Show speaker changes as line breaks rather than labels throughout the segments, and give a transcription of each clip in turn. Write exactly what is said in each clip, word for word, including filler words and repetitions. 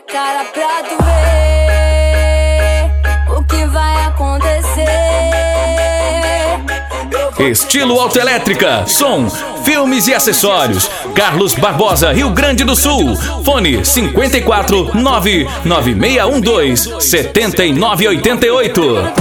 cara pra tu ver o que vai acontecer.
Estilo Autoelétrica, som, filmes e acessórios. Carlos Barbosa, Rio Grande do Sul. Fone cinco quatro nove nove seis um dois sete nove oito oito.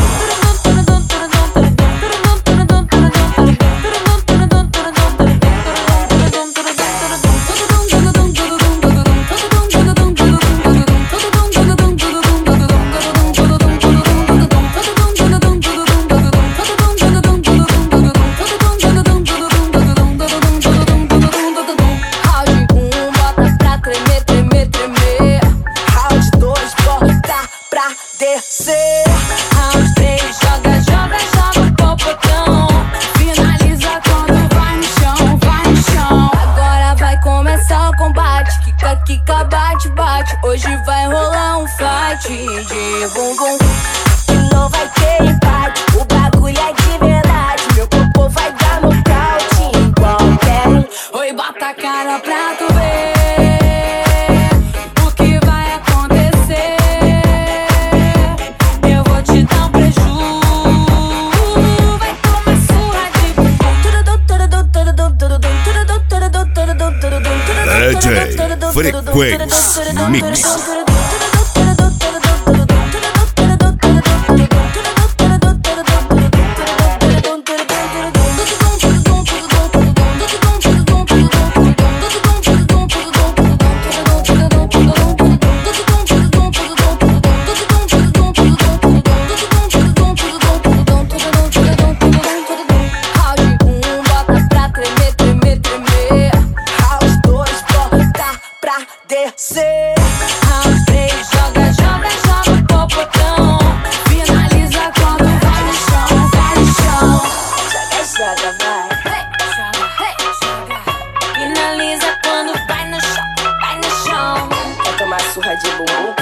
Descer, round três, joga, joga, joga o popotão. Finaliza quando vai no chão, vai no chão. Agora vai começar o combate, quica, quica, bate, bate. Hoje vai rolar um fight de bumbum. E não vai ter empate, o bagulho é de verdade. Meu popô vai dar nocaute em qualquer um. Oi, bota a cara pra tu ver
D J Frequência Mix.
Descer, round três, joga, joga, joga o popotão. Finaliza quando vai no chão, vai no chão. Joga, joga, vai. Joga, joga. Finaliza quando vai no chão, vai no chão. Quer tomar surra de bumbum?